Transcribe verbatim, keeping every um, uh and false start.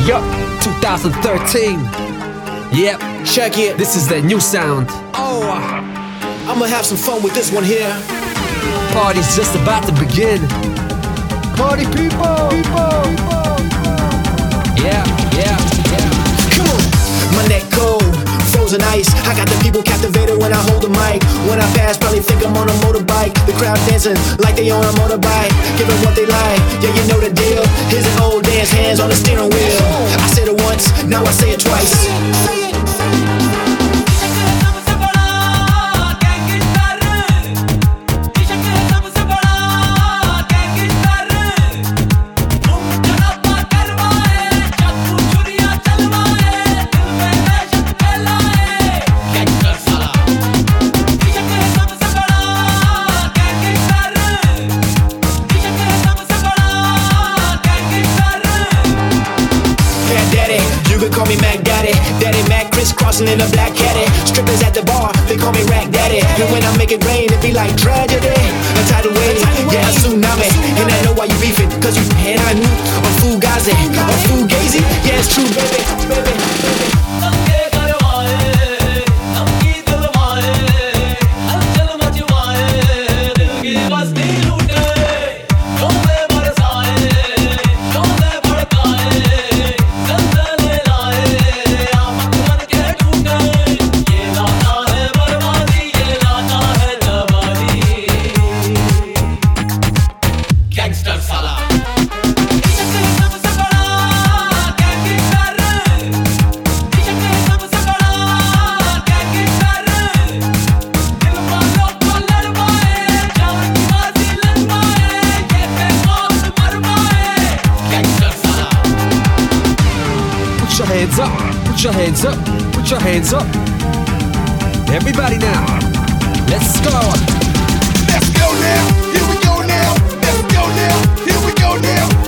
Yup, twenty thirteen. Yep, check it. This is their new sound. Oh, uh, I'ma have some fun with this one here. Party's just about to begin. Party people, people, people. Yeah, yeah, yeah. Come on, my neck cold, frozen ice. I got the people captivated when I hold the mic. When I pass, probably think I'm on a motorbike. The crowd dancing like they on a motorbike, giving what they like. Yeah, you know the deal. Here's an old dance, hands on the steering wheel. I said it once, now I say it twice. Call me Mac Daddy, Daddy Mac, crisscrossing in a black caddy. Strippers at the bar, they call me Rack Daddy. And when I make it rain, it be like tragedy. A tidal wave, yeah, a tsunami. And I know why you beefing, cause you and I knew on Fugazi, on Fugazi. Yeah, it's true, baby, baby, baby. Put your hands up, put your hands up, put your hands up. Everybody now, let's go. Let's go now, here we go now. Let's go now, here we go now.